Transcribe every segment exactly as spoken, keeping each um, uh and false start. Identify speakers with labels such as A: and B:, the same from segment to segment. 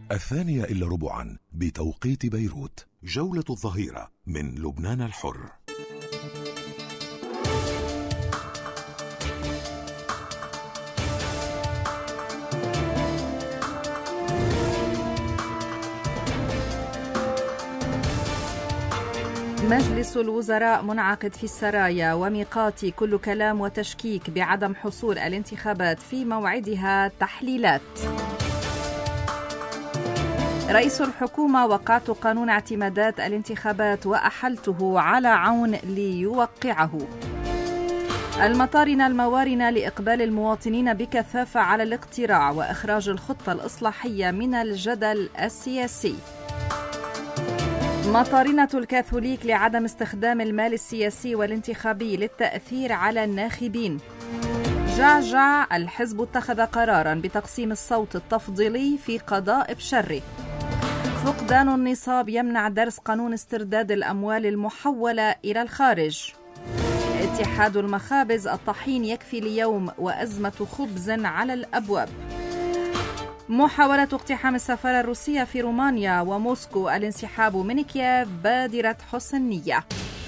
A: الثانية إلا ربعا بتوقيت بيروت. جولة الظهيرة من لبنان الحر.
B: مجلس الوزراء منعقد في السرايا وميقات كل كلام وتشكيك بعدم حصول الانتخابات في موعدها تحليلات. رئيس الحكومة: وقعت قانون اعتمادات الانتخابات وأحلته على عون ليوقعه. المطارنة الموارنة لإقبال المواطنين بكثافة على الاقتراع وإخراج الخطة الإصلاحية من الجدل السياسي. مطارنة الكاثوليك لعدم استخدام المال السياسي والانتخابي للتأثير على الناخبين. جعجع: الحزب اتخذ قرارا بتقسيم الصوت التفضيلي في قضاء بشره. فقدان النصاب يمنع درس قانون استرداد الأموال المحولة إلى الخارج. اتحاد المخابز: الطحين يكفي ليوم وأزمة خبز على الأبواب. محاولة اقتحام السفارة الروسية في رومانيا وموسكو الانسحاب من كييف بادرة حسن نية.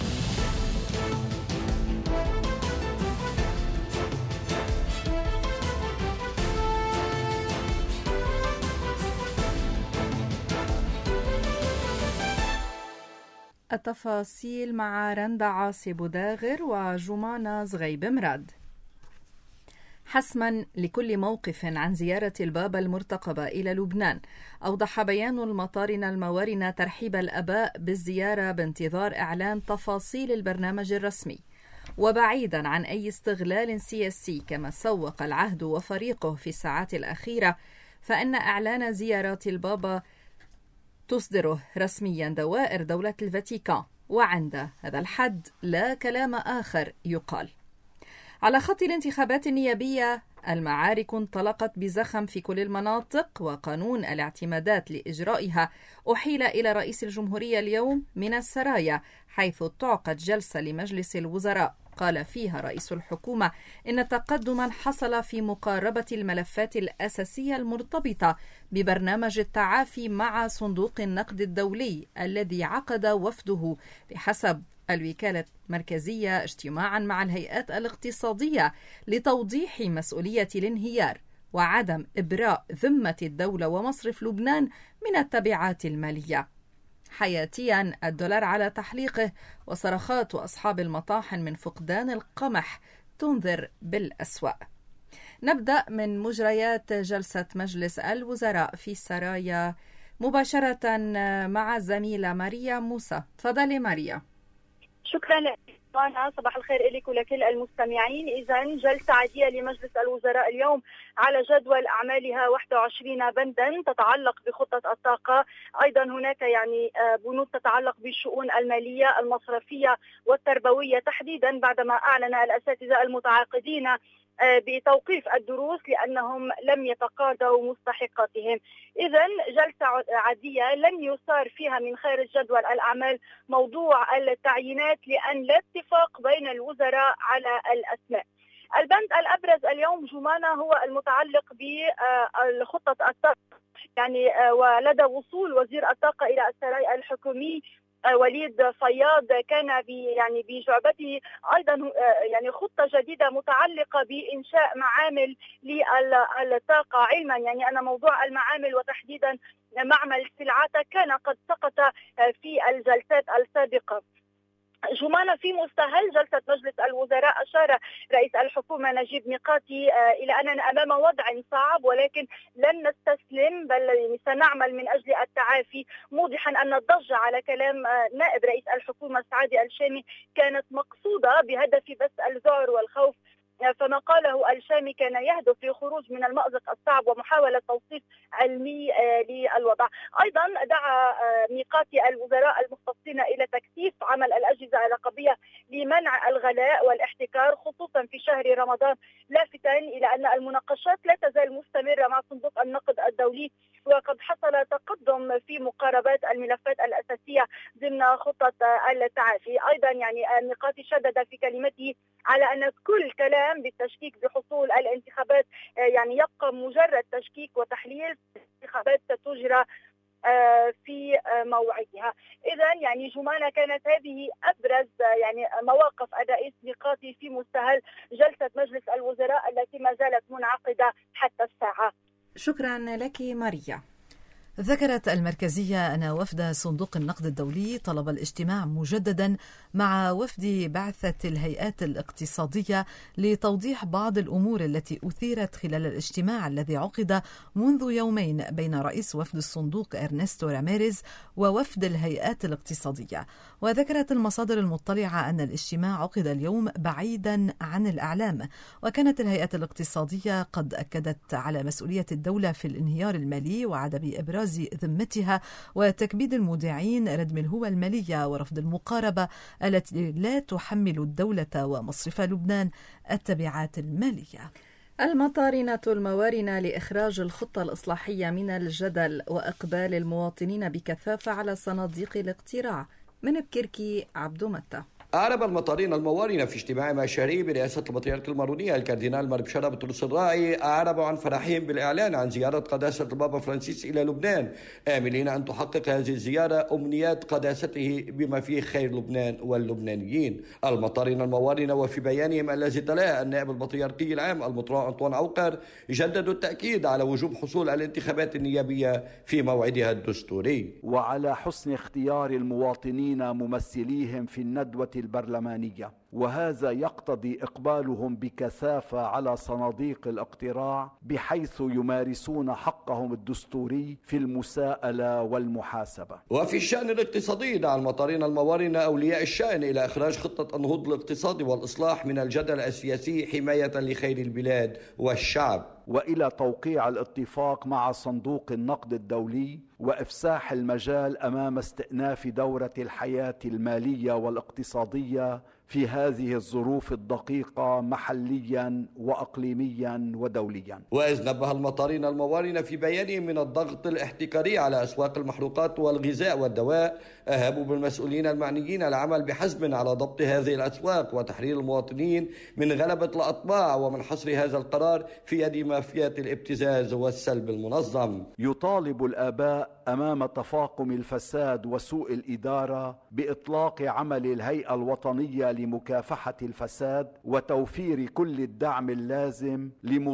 B: التفاصيل مع رندا عاصي بوداغر وجمانة زغيب مراد. حسما لكل موقف عن زيارة البابا المرتقبة إلى لبنان، أوضح بيان المطارنة الموارنة ترحيب الآباء بالزيارة بانتظار إعلان تفاصيل البرنامج الرسمي. وبعيدا عن أي استغلال سياسي كما سوق العهد وفريقه في الساعات الأخيرة، فإن إعلان زيارات البابا تصدره رسميا دوائر دولة الفاتيكان، وعند هذا الحد لا كلام آخر يقال. على خط الانتخابات النيابية، المعارك انطلقت بزخم في كل المناطق، وقانون الاعتمادات لإجرائها أحيل إلى رئيس الجمهورية اليوم من السرايا، حيث تعقد جلسة لمجلس الوزراء قال فيها رئيس الحكومة إن تقدما حصل في مقاربة الملفات الأساسية المرتبطة ببرنامج التعافي مع صندوق النقد الدولي الذي عقد وفده بحسب الوكالة المركزية اجتماعا مع الهيئات الاقتصادية لتوضيح مسؤولية الانهيار وعدم إبراء ذمة الدولة ومصرف لبنان من التبعات المالية. حياتيا الدولار على تحليقه، وصرخات أصحاب المطاحن من فقدان القمح تنذر بالأسوأ. نبدأ من مجريات جلسة مجلس الوزراء في السرايا مباشرة مع الزميلة ماريا موسى. تفضلي ماريا.
C: شكرا لك. صباح الخير لك ولكل المستمعين. إذا جلسة عادية لمجلس الوزراء اليوم على جدول أعمالها واحد وعشرين بندا تتعلق بخطة الطاقة، أيضا هناك يعني بنود تتعلق بالشؤون المالية المصرفية والتربوية تحديدا، بعدما أعلن الأساتذة المتعاقدين بتوقيف الدروس لأنهم لم يتقاضوا مستحقاتهم. إذن جلسة عادية لن يثار فيها من خارج جدول الأعمال موضوع التعيينات، لأن لا اتفاق بين الوزراء على الأسماء. البند الأبرز اليوم جمانة هو المتعلق بخطة الطاقة، يعني ولدى وصول وزير الطاقة إلى السراي الحكومي وليد فياض كان بي يعني بجعبته ايضا يعني خطه جديده متعلقه بانشاء معامل للطاقه، علما يعني ان موضوع المعامل وتحديدا معمل سلعاتة كان قد سقط في الجلسات السابقه. جمانة في مستهل جلسة مجلس الوزراء أشار رئيس الحكومة نجيب ميقاتي إلى أننا أمام وضع صعب ولكن لن نستسلم بل سنعمل من أجل التعافي، موضحا أن الضجة على كلام نائب رئيس الحكومة سعادي الشامي كانت مقصودة بهدف بث الذعر والخوف، فما قاله الشامي كان يهدف للخروج من المأزق الصعب ومحاولة توصيف علمي للوضع. أيضا دعا ميقاتي الوزراء المختصين إلى تكثيف عمل الأجهزة الرقابية لمنع الغلاء والاحتكار خصوصا في شهر رمضان، لافتا إلى أن المناقشات لا تزال مستمرة مع صندوق النقد الدولي وقد حصل تقدم في مقاربات الملفات الأساسية ضمن خطة التعافي. أيضا يعني الميقاتي شدد في كلمته على أن كل كلام بالتشكيك بحصول الانتخابات يعني يبقى مجرد تشكيك وتحليل. الانتخابات ستجرى في موعدها. إذا يعني جمانة كانت هذه أبرز يعني مواقف الرئيس ميقاتي في مستهل جلسة مجلس الوزراء التي ما زالت منعقدة حتى الساعة.
B: شكرا لك ماريا.
D: ذكرت المركزية أن وفد صندوق النقد الدولي طلب الاجتماع مجددا مع وفد بعثة الهيئات الاقتصادية لتوضيح بعض الأمور التي أثيرت خلال الاجتماع الذي عقد منذ يومين بين رئيس وفد الصندوق إرنستو راميريز ووفد الهيئات الاقتصادية. وذكرت المصادر المطلعة أن الاجتماع عقد اليوم بعيدا عن الإعلام، وكانت الهيئات الاقتصادية قد أكدت على مسؤولية الدولة في الانهيار المالي وعدم إبراز ذمتها وتكبيد المودعين، ردم الهوى المالية ورفض المقاربة التي لا تحمل الدولة ومصرف لبنان التبعات المالية.
B: المطارنة الموارنة لإخراج الخطة الإصلاحية من الجدل وإقبال المواطنين بكثافة على صناديق الاقتراع. من بكركي عبدو متى.
E: أعرب المطارين الموارنة في اجتماع مشاري برئاسة البطريرك المارونية الكاردينال مربشرة بطرس الراعي أعربوا عن فرحهم بالإعلان عن زيارة قداسة البابا فرانسيس إلى لبنان، آملين أن تحقق هذه الزيارة أمنيات قداسته بما فيه خير لبنان واللبنانيين. المطارين الموارنة وفي بيانهم الذي تلاه النائب البطريركي العام المطران أنطوان عوقر جددوا التأكيد على وجوب حصول الانتخابات النيابية في موعدها الدستوري،
F: وعلى حسن اختيار المواطنين ممثليهم في الندوة البرلمانية، وهذا يقتضي إقبالهم بكثافة على صناديق الاقتراع بحيث يمارسون حقهم الدستوري في المساءلة والمحاسبة.
E: وفي الشأن الاقتصادي دعا المطارين الموارنة أولياء الشأن إلى إخراج خطة النهوض الاقتصادي والإصلاح من الجدل السياسي حماية لخير البلاد والشعب،
F: وإلى توقيع الاتفاق مع صندوق النقد الدولي وإفساح المجال أمام استئناف دورة الحياة المالية والاقتصادية في هذه الظروف الدقيقة محليا وأقليميا ودوليا.
E: وإذ نبه المطارين الموارنة في بيانهم من الضغط الاحتكاري على أسواق المحروقات والغذاء والدواء، أهابوا بالمسؤولين المعنيين العمل بحزم على ضبط هذه الأسواق وتحرير المواطنين من غلبة الأطماع ومن حصر هذا القرار في يد مافيات الابتزاز والسلب المنظم.
F: يطالب الآباء أمام تفاقم الفساد وسوء الإدارة بإطلاق عمل الهيئة الوطنية لمكافحة الفساد وتوفير كل الدعم اللازم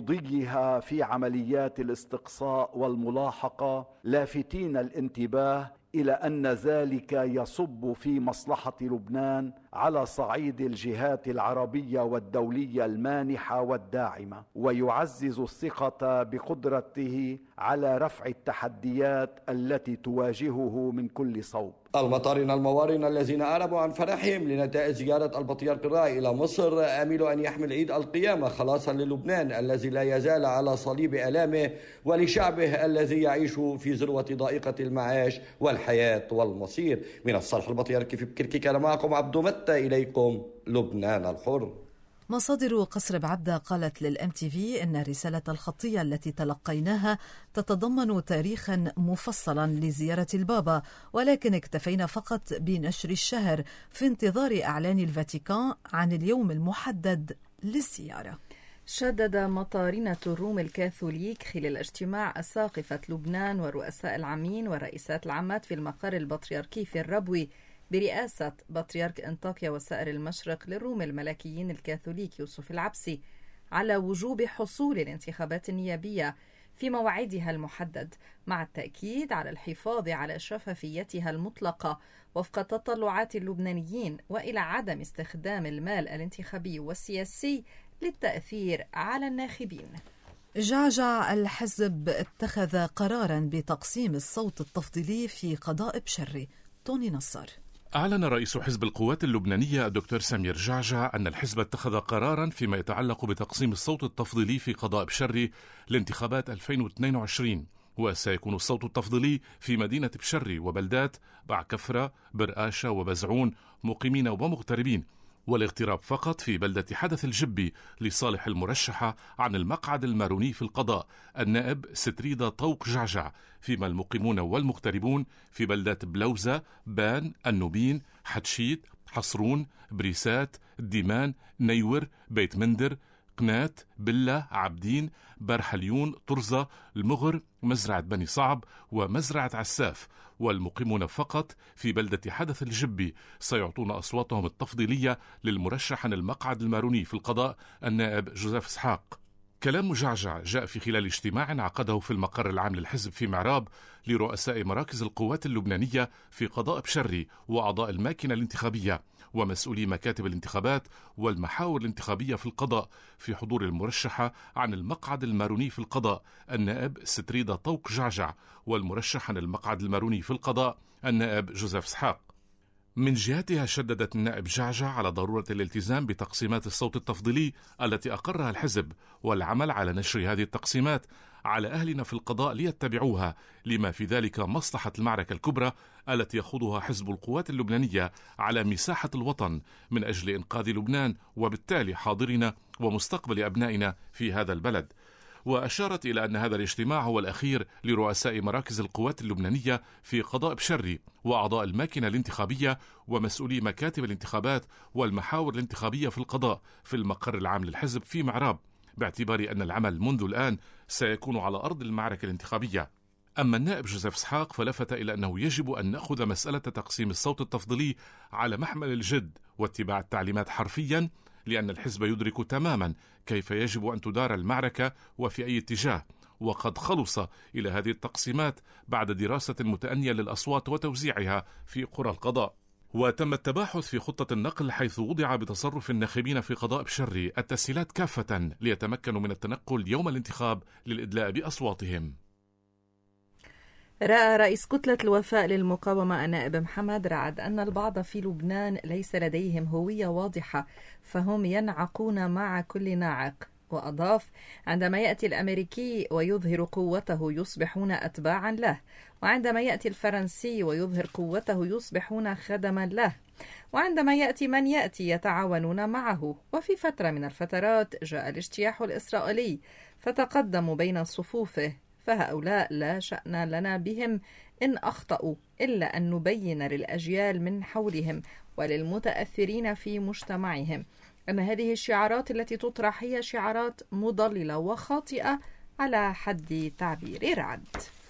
F: لمضيها في عمليات الاستقصاء والملاحقة، لافتين الانتباه إلى أن ذلك يصب في مصلحة لبنان على صعيد الجهات العربية والدولية المانحة والداعمة، ويعزز الثقة بقدرته على رفع التحديات التي تواجهه من كل صوب.
E: المطارين الموارن الذين أعربوا عن فرحهم لنتائج زيارة البطريرك الراعي إلى مصر آملوا أن يحمل عيد القيامة خلاصا للبنان الذي لا يزال على صليب آلامه ولشعبه الذي يعيش في ذروة ضائقة المعاش والحياة والمصير. من الصالح البطريركي في بكركي كان معكم عبدو متى، إليكم لبنان الحر.
D: مصادر قصر بعبدة قالت للإم تي في إن الرسالة الخطية التي تلقيناها تتضمن تاريخا مفصلا لزيارة البابا، ولكن اكتفينا فقط بنشر الشهر في انتظار إعلان الفاتيكان عن اليوم المحدد للزيارة.
B: شدد مطارنة الروم الكاثوليك خلال اجتماع أساقفة لبنان ورؤساء العامين والرئيسات العامات في المقر البطريركي في الربوي برئاسة بطريرك أنطاكيا وسائر المشرق للروم الملكيين الكاثوليك يوسف العبسي على وجوب حصول الانتخابات النيابية في موعدها المحدد، مع التأكيد على الحفاظ على شفافيتها المطلقة وفق تطلعات اللبنانيين، وإلى عدم استخدام المال الانتخابي والسياسي للتأثير على الناخبين.
D: جعجع الحزب اتخذ قرارا بتقسيم الصوت التفضيلي في قضاء بشري. توني نصر.
G: أعلن رئيس حزب القوات اللبنانية الدكتور سمير جعجع أن الحزب اتخذ قرارا فيما يتعلق بتقسيم الصوت التفضيلي في قضاء بشري لانتخابات ألفين واثنين وعشرين، وسيكون الصوت التفضيلي في مدينة بشري وبلدات بعكفرة، برقاشة وبزعون مقيمين ومغتربين، والاغتراب فقط في بلدة حدث الجبي لصالح المرشحة عن المقعد الماروني في القضاء النائب ستريدا طوق جعجع، فيما المقيمون والمغتربون في بلدات بلوزة، بان، النوبين، حتشيت، حصرون، بريسات، ديمان، نيور، بيت مندر، قنات، بلة، عبدين، برحليون، طرزة، المغر، مزرعة بني صعب ومزرعة عساف. والمقيمون فقط في بلدة حدث الجبي سيعطون أصواتهم التفضيلية للمرشح عن المقعد الماروني في القضاء النائب جوزيف إسحاق. كلام جعجع جاء في خلال اجتماع عقده في المقر العام للحزب في معراب لرؤساء مراكز القوات اللبنانية في قضاء بشري وأعضاء الماكينة الانتخابية ومسؤولي مكاتب الانتخابات والمحاور الانتخابية في القضاء، في حضور المرشحة عن المقعد الماروني في القضاء النائب ستريدا طوق جعجع والمرشح عن المقعد الماروني في القضاء النائب جوزيف إسحاق. من جهتها شددت النائب جعجع على ضرورة الالتزام بتقسيمات الصوت التفضيلي التي أقرها الحزب والعمل على نشر هذه التقسيمات على أهلنا في القضاء ليتبعوها، لما في ذلك مصلحة المعركة الكبرى التي يخوضها حزب القوات اللبنانية على مساحة الوطن من أجل إنقاذ لبنان وبالتالي حاضرنا ومستقبل أبنائنا في هذا البلد. وأشارت إلى أن هذا الاجتماع هو الأخير لرؤساء مراكز القوات اللبنانية في قضاء بشري وأعضاء الماكينة الانتخابية ومسؤولي مكاتب الانتخابات والمحاور الانتخابية في القضاء في المقر العام للحزب في معراب، باعتبار أن العمل منذ الآن سيكون على أرض المعركة الانتخابية. أما النائب جوزيف إسحاق فلفت إلى أنه يجب أن نأخذ مسألة تقسيم الصوت التفضيلي على محمل الجد واتباع التعليمات حرفيا، لأن الحزب يدرك تماما كيف يجب أن تدار المعركة وفي أي اتجاه، وقد خلص إلى هذه التقسيمات بعد دراسة متأنية للأصوات وتوزيعها في قرى القضاء. وتم التباحث في خطة النقل حيث وضع بتصرف الناخبين في قضاء بشري التسهيلات كافة ليتمكنوا من التنقل يوم الانتخاب للإدلاء بأصواتهم.
B: رأى رئيس كتلة الوفاء للمقاومة النائب محمد رعد أن البعض في لبنان ليس لديهم هوية واضحة فهم ينعقون مع كل ناعق، وأضاف: عندما يأتي الأمريكي ويظهر قوته يصبحون أتباعا له، وعندما يأتي الفرنسي ويظهر قوته يصبحون خدما له، وعندما يأتي من يأتي يتعاونون معه. وفي فترة من الفترات جاء الاجتياح الإسرائيلي فتقدموا بين صفوفه، فهؤلاء لا شأن لنا بهم إن أخطأوا، إلا أن نبين للأجيال من حولهم وللمتأثرين في مجتمعهم أن هذه الشعارات التي تطرح هي شعارات مضللة وخاطئة على حد تعبير رعد.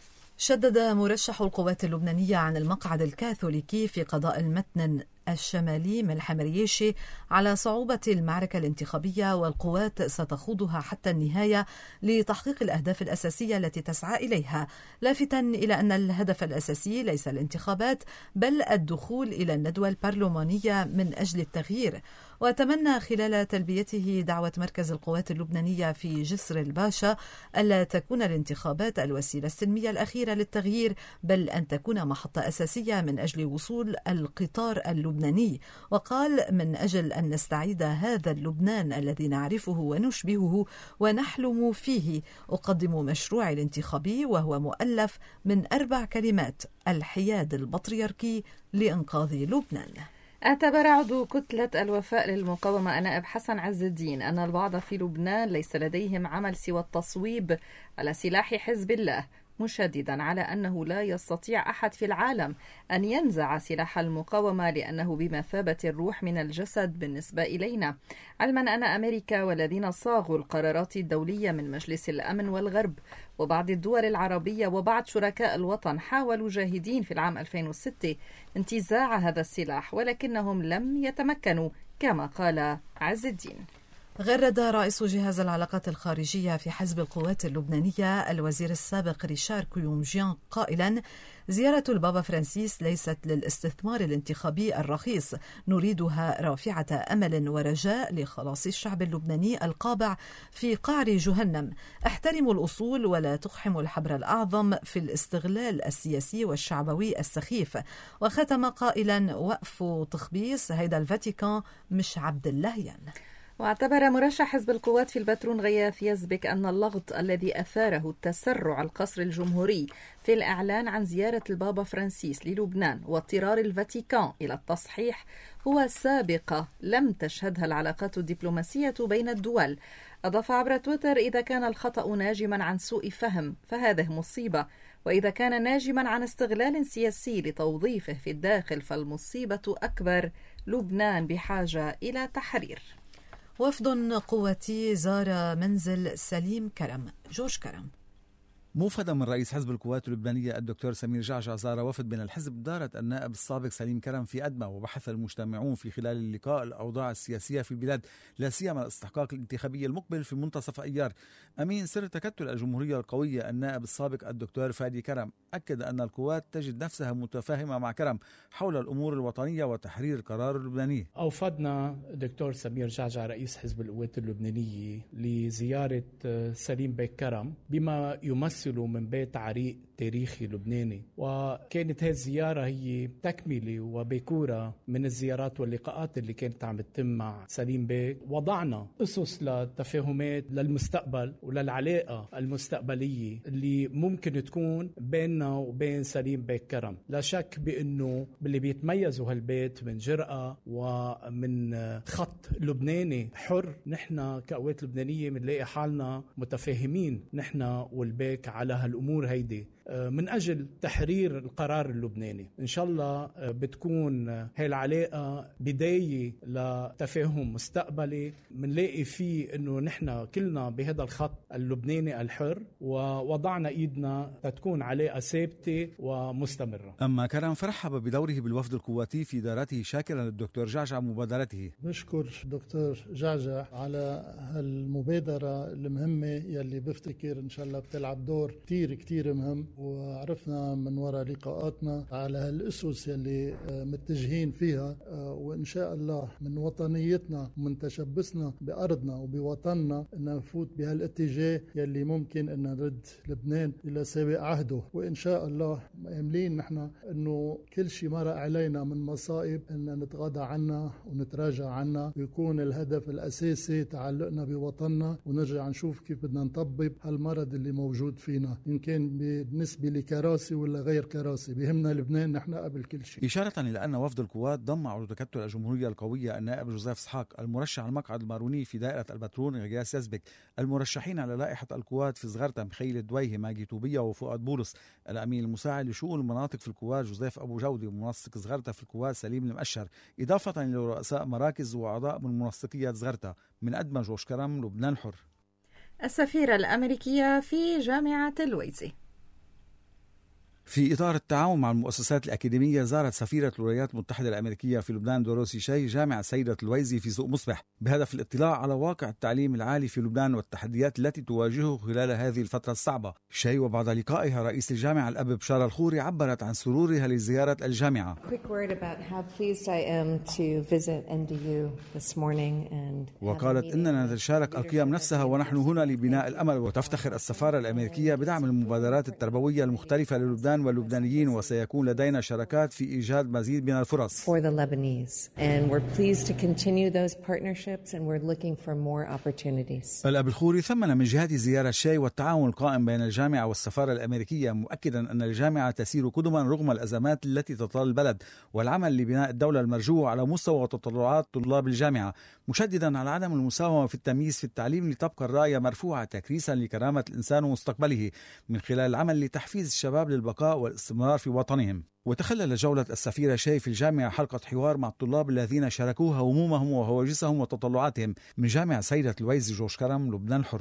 D: شدد مرشح القوات اللبنانية عن المقعد الكاثوليكي في قضاء المتن الشمالي ملحم رياشي على صعوبة المعركة الانتخابية والقوات ستخوضها حتى النهاية لتحقيق الأهداف الأساسية التي تسعى إليها، لافتاً إلى أن الهدف الأساسي ليس الانتخابات بل الدخول إلى الندوة البرلمانية من أجل التغيير. وتمنى خلال تلبيته دعوة مركز القوات اللبنانية في جسر الباشا ألا تكون الانتخابات الوسيلة السلمية الأخيرة للتغيير، بل أن تكون محطة أساسية من أجل وصول القطار اللبناني. وقال: من أجل أن نستعيد هذا اللبنان الذي نعرفه ونشبهه ونحلم فيه، أقدم مشروعي الانتخابي وهو مؤلف من أربع كلمات: الحياد البطريركي لإنقاذ لبنان.
B: اعتبر عضو كتلة الوفاء للمقاومة النائب حسن عز الدين أن البعض في لبنان ليس لديهم عمل سوى التصويب على سلاح حزب الله، مشددا على أنه لا يستطيع أحد في العالم أن ينزع سلاح المقاومة لأنه بمثابة الروح من الجسد بالنسبة إلينا، علما أن أمريكا والذين صاغوا القرارات الدولية من مجلس الأمن والغرب وبعض الدول العربية وبعض شركاء الوطن حاولوا جاهدين في العام ألفين وستة انتزاع هذا السلاح ولكنهم لم يتمكنوا كما قال عز الدين.
D: غرد رئيس جهاز العلاقات الخارجية في حزب القوات اللبنانية الوزير السابق ريشار كيومجيان قائلا: زيارة البابا فرانسيس ليست للاستثمار الانتخابي الرخيص، نريدها رافعة أمل ورجاء لخلاص الشعب اللبناني القابع في قعر جهنم. احترموا الأصول ولا تقحموا الحبر الأعظم في الاستغلال السياسي والشعبوي السخيف. وختم قائلا: وقفوا تخبيص، هيدا الفاتيكان مش عبد اللهيان.
B: واعتبر مرشح حزب القوات في البترون غياث يزبك أن اللغط الذي أثاره التسرع القصر الجمهوري في الإعلان عن زيارة البابا فرانسيس للبنان واضطرار الفاتيكان إلى التصحيح هو سابقة لم تشهدها العلاقات الدبلوماسية بين الدول. أضاف عبر تويتر: إذا كان الخطأ ناجما عن سوء فهم فهذه مصيبة، وإذا كان ناجما عن استغلال سياسي لتوظيفه في الداخل فالمصيبة أكبر. لبنان بحاجة إلى تحرير.
D: وفد قواتي زار منزل سليم كرم. جورج كرم.
H: موفدا من رئيس حزب القوات اللبنانية الدكتور سمير جعجع زار وفد من الحزب دارت النائب السابق سليم كرم في أدمى، وبحث المجتمعون في خلال اللقاء الأوضاع السياسية في البلاد، لا سيما الاستحقاق الانتخابي المقبل في منتصف أيار. أمين سر تكتل الجمهورية القوية النائب السابق الدكتور فادي كرم أكد أن القوات تجد نفسها متفاهمة مع كرم حول الأمور الوطنية وتحرير القرار اللبناني.
I: أوفدنا الدكتور سمير جعجع رئيس حزب القوات اللبنانية لزيارة سليم بيك كرم بما يمثل من بيت عريق تاريخي لبناني، وكانت هذه الزيارة هي تكملة وبكورة من الزيارات واللقاءات اللي كانت عم تتم مع سليم بيك. وضعنا أسس للتفاهمات للمستقبل وللعلاقة المستقبلية اللي ممكن تكون بيننا وبين سليم بيك كرم. لا شك بأنه باللي بيتميزوا هالبيت من جرأة ومن خط لبناني حر، نحن كقوات لبنانية بنلاقي حالنا متفاهمين نحن والبيك على هالأمور هيدي من أجل تحرير القرار اللبناني. إن شاء الله بتكون هاي العلاقة بداية لتفاهم مستقبلي منلاقي فيه إنه نحن كلنا بهذا الخط اللبناني الحر، ووضعنا إيدنا تكون علاقة ثابتة ومستمرة.
H: أما كرم فرحب بدوره بالوفد القواتي في دارته، شاكرا للدكتور جعجع مبادرته.
J: بشكر دكتور جعجع على هالمبادرة المهمة يلي بفتكر إن شاء الله بتلعب دور كتير كتير مهم، وعرفنا من وراء لقاءاتنا على هالأسس يلي متجهين فيها، وإن شاء الله من وطنيتنا ومن تشبثنا بأرضنا وبوطننا أن نفوت بهالاتجاه يلي ممكن أن نرد لبنان إلى سابق عهده. وإن شاء الله مأملين نحن أنه كل شيء مرق علينا من مصائب أن نتغاضى عنها ونتراجع عنها، ويكون الهدف الأساسي تعلقنا بوطننا ونرجع نشوف كيف بدنا نطبب هالمرض اللي موجود فينا، إن كان بالنسبة لكراسي ولا غير كراسي. بهمنا لبنان نحن قبل كل شيء.
H: إشارة إلى أن وفد القوات ضم عضو تكتل الجمهورية القوية النائب جوزيف اسحاق، المرشح على المقعد الماروني في دائرة البترون غياث يزبك، المرشحين على لائحة القوات في صغرتا مخيل الدويهي ماجي طوبية وفؤاد بولس، الأمين المساعد لشؤون المناطق في القوات جوزيف أبو جودي، ومنسق صغرتا في القوات سليم المأشر، إضافة لرؤساء مراكز وأعضاء من منسقية صغرتا. من أدمى جورج كرم، لبنان حر.
B: السفيرة الأمريكية في جامعة الويزي.
H: في إطار التعاون مع المؤسسات الأكاديمية، زارت سفيرة الولايات المتحدة الأمريكية في لبنان دوروثي شاي جامعة سيدة الويزي في سوق مصبح بهدف الاطلاع على واقع التعليم العالي في لبنان والتحديات التي تواجهه خلال هذه الفترة الصعبة. شاي وبعد لقائها رئيس الجامعة الأب بشارة الخوري عبرت عن سرورها لزيارة الجامعة. وقالت إننا نتشارك القيم نفسها ونحن هنا لبناء الأمل. وتفتخر السفارة الأمريكية بدعم المبادرات التربوية المختلفة للبنان واللبنانيين، وسيكون لدينا شراكات في إيجاد مزيد من الفرص.
K: For the Lebanese, and we're pleased to continue those partnerships, and we're looking for more opportunities.
H: الأب الخوري ثمن من جهة زيارة شاي والتعاون القائم بين الجامعة والسفارة الأمريكية، مؤكدا أن الجامعة تسير قدما رغم الأزمات التي تطال البلد، والعمل لبناء الدولة المرجوة على مستوى تطلعات طلاب الجامعة، مشددا على عدم المساومة في التمييز في التعليم لتبقى الراية مرفوعة تكريسا لكرامة الإنسان ومستقبله من خلال العمل لتحفيز الشباب للبقاء والاستمرار في وطنهم. وتخلل جولة السفيرة شاي في الجامعة حلقة حوار مع الطلاب الذين شاركوها همومهم وهواجسهم وتطلعاتهم. من جامعة سيدة الويزي، جورج كرم، لبنان حر.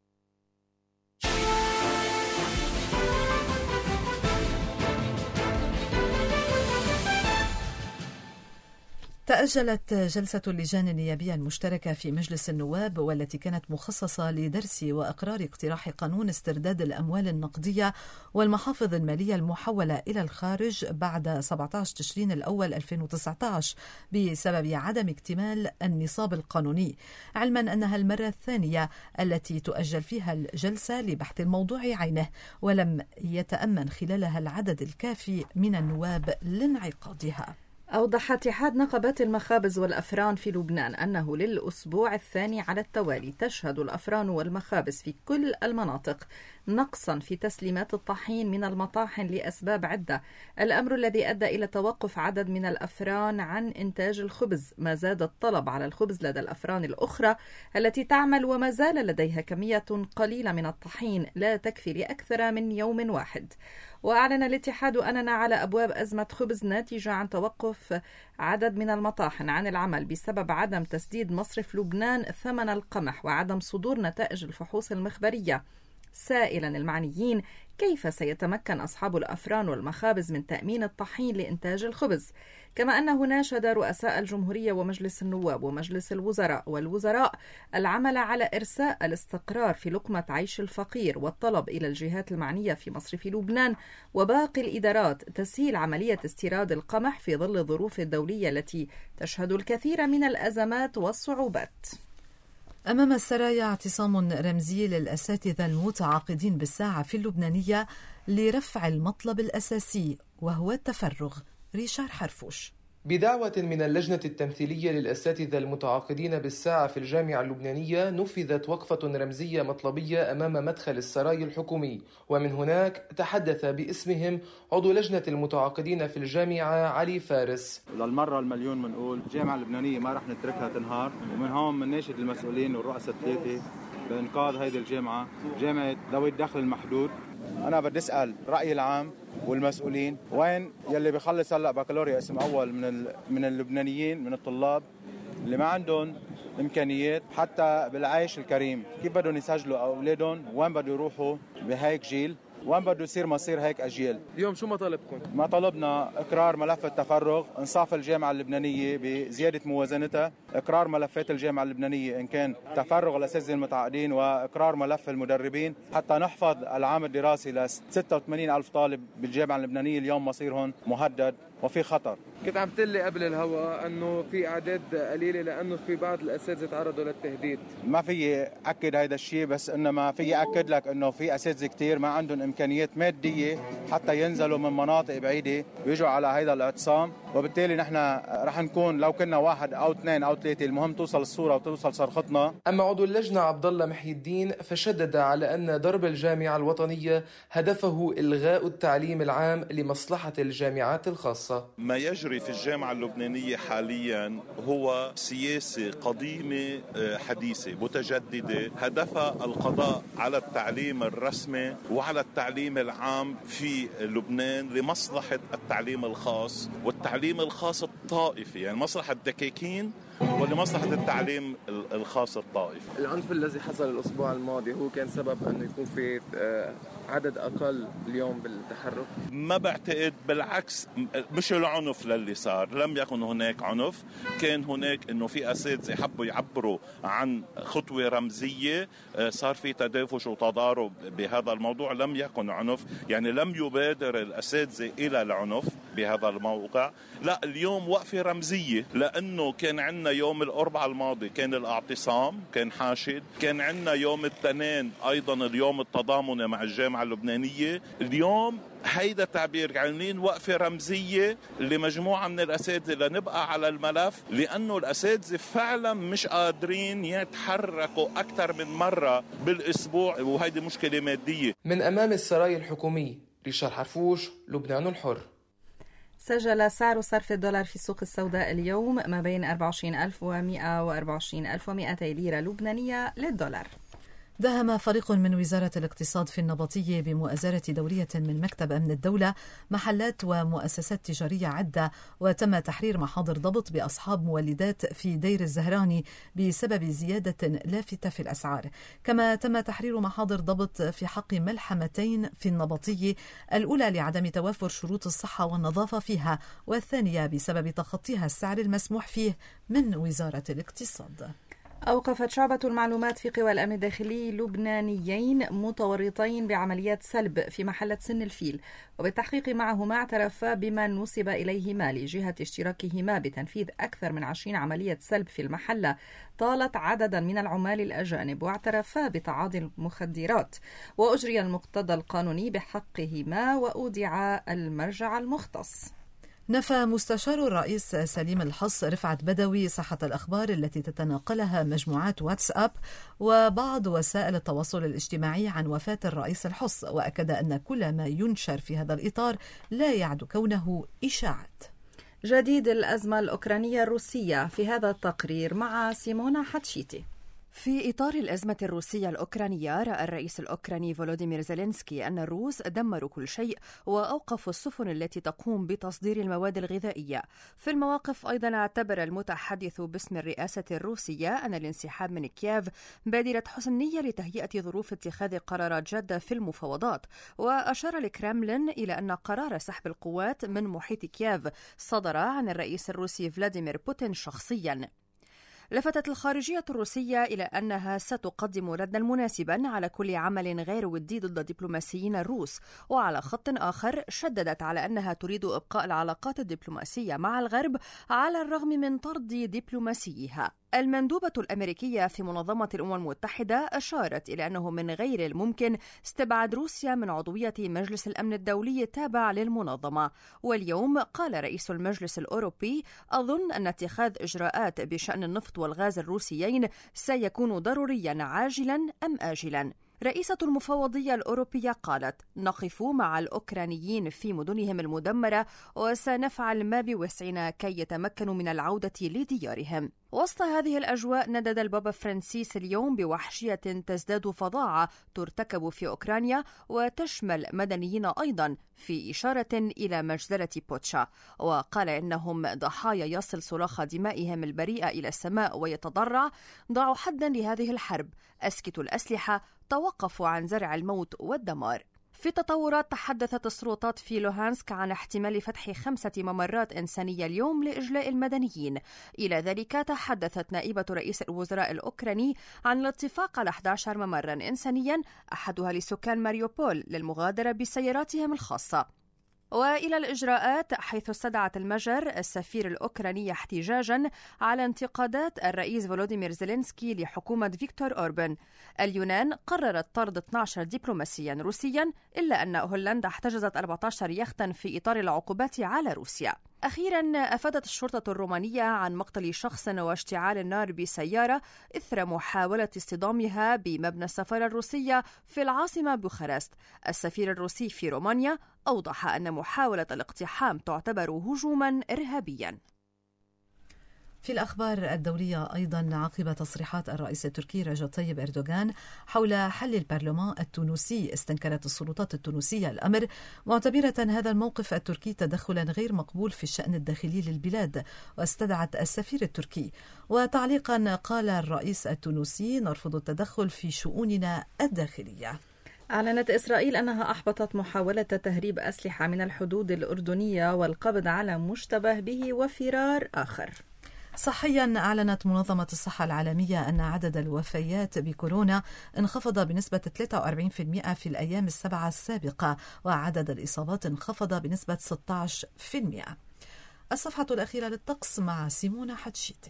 D: تأجلت جلسة اللجان النيابية المشتركة في مجلس النواب، والتي كانت مخصصة لدرس وإقرار اقتراح قانون استرداد الأموال النقدية والمحافظ المالية المحولة إلى الخارج بعد سبعة عشر تشرين الأول ألفين وتسعة عشر بسبب عدم اكتمال النصاب القانوني، علما أنها المرة الثانية التي تؤجل فيها الجلسة لبحث الموضوع عينه، ولم يتأمن خلالها العدد الكافي من النواب لانعقادها.
B: أوضح اتحاد نقابات المخابز والأفران في لبنان أنه للأسبوع الثاني على التوالي تشهد الأفران والمخابز في كل المناطق نقصا في تسليمات الطحين من المطاحن لأسباب عدة، الأمر الذي أدى إلى توقف عدد من الأفران عن إنتاج الخبز، ما زاد الطلب على الخبز لدى الأفران الأخرى التي تعمل وما زال لديها كمية قليلة من الطحين لا تكفي لأكثر من يوم واحد. وأعلن الاتحاد أننا على أبواب أزمة خبز ناتجة عن توقف عدد من المطاحن عن العمل بسبب عدم تسديد مصرف لبنان ثمن القمح وعدم صدور نتائج الفحوص المخبرية، سائلا المعنيين كيف سيتمكن أصحاب الأفران والمخابز من تأمين الطحين لإنتاج الخبز. كما أنه ناشد رؤساء الجمهورية ومجلس النواب ومجلس الوزراء والوزراء العمل على إرساء الاستقرار في لقمة عيش الفقير، والطلب إلى الجهات المعنية في مصرف لبنان وباقي الإدارات تسهيل عملية استيراد القمح في ظل الظروف الدولية التي تشهد الكثير من الأزمات والصعوبات.
D: أمام السرايا اعتصام رمزي للأساتذة المتعاقدين بالساعة في اللبنانية لرفع المطلب الأساسي وهو التفرغ. ريشار حرفوش.
L: بدعوة من اللجنة التمثيلية للأساتذة المتعاقدين بالساعة في الجامعة اللبنانية نفذت وقفة رمزية مطلبية أمام مدخل السراي الحكومي، ومن هناك تحدث باسمهم عضو لجنة المتعاقدين في الجامعة علي فارس.
M: للمرة المليون منقول الجامعة اللبنانية ما رح نتركها تنهار، ومن هون منناشد المسؤولين والرؤساء الثلاثة بإنقاذ هذه الجامعة، جامعة ذوي الدخل المحدود. أنا بدي أسأل رأي العام والمسؤولين، وين يلي بيخلص هلا بكالوريا اسم أول من من اللبنانيين من الطلاب اللي ما عندهم إمكانيات حتى بالعيش الكريم؟ كيف بدهم يسجلوا أولادهم؟ وين بدهم يروحوا بهيك جيل؟ وين بده يصير مصير هيك أجيال؟
L: اليوم شو مطالبكم؟
M: مطالبنا إقرار ملف التفرغ، إنصاف الجامعة اللبنانية بزيادة موازنتها، إقرار ملفات الجامعة اللبنانية إن كان تفرغ الأساتذة المتعاقدين، وإقرار ملف المدربين حتى نحفظ العام الدراسي ل ستة وثمانين ألف طالب بالجامعة اللبنانية اليوم مصيرهم مهدد وفي خطر.
L: كنت عم تقلي قبل الهواء أنه في أعداد قليلة لأنه في بعض الأساتذة تعرضوا للتهديد.
M: ما في أكد هذا الشيء، بس إنما في أكد لك أنه في أساتذة كتير ما عندهم إمكانيات مادية حتى ينزلوا من مناطق بعيدة ويجوا على هذا الاعتصام، وبالتالي نحن رح نكون لو كنا واحد أو اثنين أو ثلاثة المهم توصل الصورة وتوصل صرختنا.
L: أما عضو اللجنة عبد الله محي الدين فشدد على أن ضرب الجامعة الوطنية هدفه إلغاء التعليم العام لمصلحة الجامعات الخاصة.
N: ما يجري في الجامعة اللبنانية حاليا هو سياسة قديمة حديثة متجددة هدفها القضاء على التعليم الرسمي وعلى التعليم العام في لبنان لمصلحة التعليم الخاص والتعليم الخاص الطائفي، يعني مصلحة الدكاكين ولمصلحة التعليم الخاص الطائفي.
L: العنف الذي حصل الأسبوع الماضي هو كان سبب أنه يكون في عدد أقل اليوم بالتحرك؟
N: ما بعتقد، بالعكس مش العنف للي صار، لم يكن هناك عنف، كان هناك أنه في أساتذة حبوا يعبروا عن خطوة رمزية، صار في تدافش وتضارب بهذا الموضوع، لم يكن عنف، يعني لم يبادر الأساتذة إلى العنف بهذا الموقع. لا، اليوم وقفة رمزية، لأنه كان عندنا يوم الأربعاء الماضي كان الاعتصام كان حاشد، كان عندنا يوم الاثنين أيضا اليوم التضامن مع الجامعة اللبنانية، اليوم هيدا تعبير عاملين وقفة رمزية لمجموعة من الأساتذة لنبقى على الملف، لأنه الأساتذة فعلا مش قادرين يتحركوا أكثر من مرة بالأسبوع، وهيدي مشكلة مادية.
L: من أمام السراي الحكومي، ريشار حرفوش، لبنان الحر.
B: سجل سعر صرف الدولار في السوق السوداء اليوم ما بين أربعة وعشرين ألف ومئة وأربعة وعشرين ألف ومئتي ليرة لبنانية للدولار.
D: داهم فريق من وزارة الاقتصاد في النبطية بمؤازرة دورية من مكتب أمن الدولة محلات ومؤسسات تجارية عدة، وتم تحرير محاضر ضبط بأصحاب مولدات في دير الزهراني بسبب زيادة لافتة في الأسعار. كما تم تحرير محاضر ضبط في حق ملحمتين في النبطية، الأولى لعدم توافر شروط الصحة والنظافة فيها، والثانية بسبب تخطيها السعر المسموح فيه من وزارة الاقتصاد.
B: أوقفت شعبة المعلومات في قوى الأمن الداخلي لبنانيين متورطين بعمليات سلب في محلة سن الفيل، وبالتحقيق معهما اعترفا بما نسب إليهما لجهة اشتراكهما بتنفيذ أكثر من عشرين عملية سلب في المحلة طالت عددا من العمال الأجانب، واعترفا بتعاطي المخدرات، وأجري المقتضى القانوني بحقهما وأودع المرجع المختص.
D: نفى مستشار الرئيس سليم الحص رفعت بدوي صحة الأخبار التي تتناقلها مجموعات واتساب وبعض وسائل التواصل الاجتماعي عن وفاة الرئيس الحص، وأكد أن كل ما ينشر في هذا الإطار لا يعد كونه إشاعات.
B: جديد الأزمة الأوكرانية الروسية في هذا التقرير مع سيمونا حتشيتي.
O: في إطار الأزمة الروسية الأوكرانية، رأى الرئيس الأوكراني فولوديمير زيلينسكي أن الروس دمروا كل شيء وأوقفوا السفن التي تقوم بتصدير المواد الغذائية. في المواقف أيضا اعتبر المتحدث باسم الرئاسة الروسية أن الانسحاب من كييف بادرة حسن نية لتهيئة ظروف اتخاذ قرارات جادة في المفاوضات، وأشار الكرملين إلى أن قرار سحب القوات من محيط كييف صدر عن الرئيس الروسي فلاديمير بوتين شخصيا. لفتت الخارجية الروسية إلى أنها ستقدم ردا مناسبا على كل عمل غير ودي ضد دبلوماسيين الروس، وعلى خط آخر شددت على أنها تريد إبقاء العلاقات الدبلوماسية مع الغرب على الرغم من طرد دبلوماسيها. المندوبة الأمريكية في منظمة الأمم المتحدة أشارت إلى أنه من غير الممكن استبعاد روسيا من عضوية مجلس الأمن الدولي التابع للمنظمة. واليوم قال رئيس المجلس الأوروبي: أظن أن اتخاذ إجراءات بشأن النفط والغاز الروسيين سيكون ضروريا عاجلا أم آجلا. رئيسة المفوضية الأوروبية قالت: نقف مع الأوكرانيين في مدنهم المدمرة وسنفعل ما بوسعنا كي يتمكنوا من العودة لديارهم. وسط هذه الأجواء ندد البابا فرانسيس اليوم بوحشية تزداد فظاعة ترتكب في أوكرانيا وتشمل مدنيين أيضا، في إشارة إلى مجزرة بوتشا، وقال إنهم ضحايا يصل صراخ دمائهم البريئة إلى السماء ويتضرع: ضعوا حدا لهذه الحرب، أسكتوا الأسلحة، توقفوا عن زرع الموت والدمار. في تطورات، تحدثت السلطات في لوهانسك عن احتمال فتح خمسة ممرات إنسانية اليوم لإجلاء المدنيين. إلى ذلك تحدثت نائبة رئيس الوزراء الأوكراني عن الاتفاق على أحد عشر ممرا إنسانيا، أحدها لسكان ماريوبول للمغادرة بسياراتهم الخاصة. وإلى الإجراءات، حيث استدعت المجر السفير الأوكراني احتجاجا على انتقادات الرئيس فولوديمير زيلينسكي لحكومة فيكتور أوربان. اليونان قررت طرد اثني عشر دبلوماسيا روسيا، إلا أن هولندا احتجزت أربعة عشر يختا في إطار العقوبات على روسيا. أخيرا، أفادت الشرطة الرومانية عن مقتل شخص واشتعال النار بسيارة إثر محاولة اصطدامها بمبنى السفارة الروسية في العاصمة بوخارست. السفير الروسي في رومانيا أوضح أن محاولة الاقتحام تعتبر هجوما إرهابيا.
D: في الأخبار الدولية أيضا، عقب تصريحات الرئيس التركي رجب طيب أردوغان حول حل البرلمان التونسي، استنكرت السلطات التونسية الأمر، معتبرة هذا الموقف التركي تدخلا غير مقبول في الشأن الداخلي للبلاد، واستدعت السفير التركي. وتعليقا قال الرئيس التونسي: نرفض التدخل في شؤوننا الداخلية.
B: أعلنت إسرائيل أنها أحبطت محاولة تهريب أسلحة من الحدود الأردنية والقبض على مشتبه به وفرار آخر.
D: صحيا، أعلنت منظمة الصحة العالمية أن عدد الوفيات بكورونا انخفض بنسبة ثلاثة وأربعين بالمئة في الأيام السبعة السابقة، وعدد الإصابات انخفض بنسبة ستة عشر بالمئة. الصفحة الأخيرة للطقس مع سيمونا حتشيتي.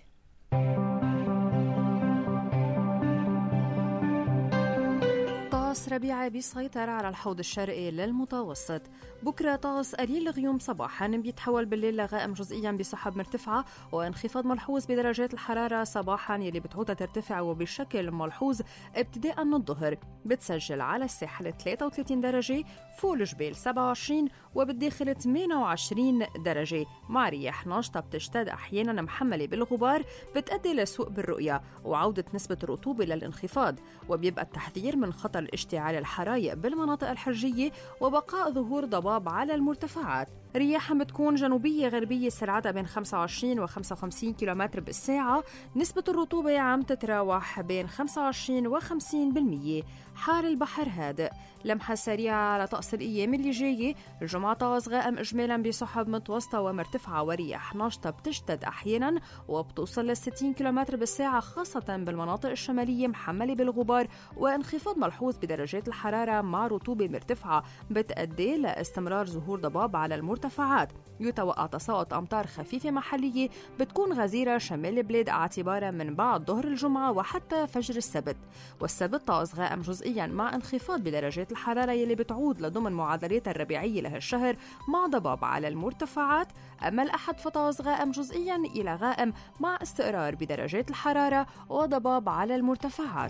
O: طقس ربيعي بيسيطر على الحوض الشرقي للمتوسط. بكرة طقس قليل الغيوم صباحا، بيتحول بالليل لغائم جزئيا بسحب مرتفعة وانخفاض ملحوظ بدرجات الحرارة صباحا يلي بتعود ترتفع وبشكل ملحوظ ابتداء من الظهر. بتسجل على الساحل ثلاثة وثلاثين درجة، فوق الجبال سبعة وعشرين، وبالداخل ثمانية وعشرين درجة، مع رياح ناشطة بتشتد أحيانا محملة بالغبار بتؤدي لسوء بالرؤية وعودة نسبة الرطوبة للانخفاض. وبيبقى التحذير من خطر اشتعال الحرايق بالمناطق الحرجية وبقاء ظهور ضباب على المرتفعات. رياح بتكون جنوبية غربية سرعتها بين خمسة وعشرين و خمسة وخمسين كيلومتر بالساعة. نسبة الرطوبة عم تتراوح بين خمسة وعشرين و خمسين بالمئة. حار البحر هادئ. لمحة سريعة على طقس الأيام اللي جاية. الجمعة طقس غائم إجمالا بسحب متوسطة ومرتفعة ورياح ناشطة بتشتد أحيانا وبتوصل ل ستين كيلومتر بالساعة، خاصة بالمناطق الشمالية محملة بالغبار، وانخفاض ملحوظ بدرجات الحرارة مع رطوبة مرتفعة بتؤدي لاستمرار ظهور ضباب على المرتفعات المرتفعات. يتوقع تساقط أمطار خفيفة محلية بتكون غزيرة شمال البلاد اعتبارا من بعد ظهر الجمعة وحتى فجر السبت. والسبت طقس غائم جزئيا مع انخفاض بدرجات الحرارة يلي بتعود لضمن معدلات الربيعية لهالشهر مع ضباب على المرتفعات. أما الأحد فطقس غائم جزئيا إلى غائم مع استقرار بدرجات الحرارة وضباب على المرتفعات.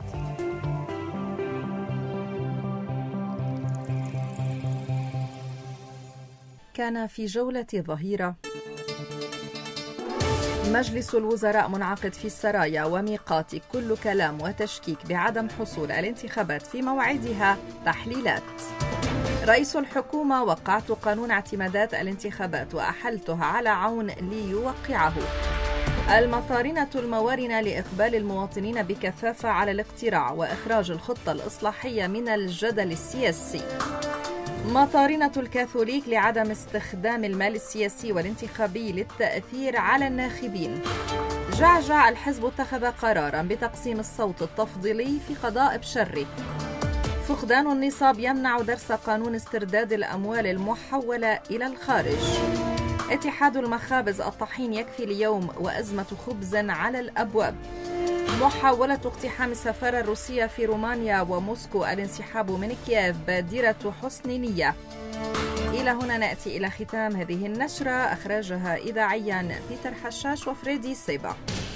B: كان في جولة ظهيرة مجلس الوزراء منعقد في السرايا وميقات كل كلام وتشكيك بعدم حصول الانتخابات في موعدها تحليلات. رئيس الحكومة: وقعت قانون اعتمادات الانتخابات وأحلته على عون ليوقعه. المطارنة الموارنة لإقبال المواطنين بكثافة على الاقتراع وإخراج الخطة الإصلاحية من الجدل السياسي. مطارنة الكاثوليك لعدم استخدام المال السياسي والانتخابي للتأثير على الناخبين. جعجع: الحزب اتخذ قرارا بتقسيم الصوت التفضيلي في قضاء بشري. فقدان النصاب يمنع درس قانون استرداد الأموال المحولة إلى الخارج. اتحاد المخابز: الطحين يكفي اليوم وأزمة خبز على الأبواب. محاولة اقتحام السفارة الروسية في رومانيا وموسكو، الانسحاب من كييف بادرة حسن نية. إلى هنا نأتي إلى ختام هذه النشرة، أخرجها إذاعيا بيتر حشاش وفريدي سيبا.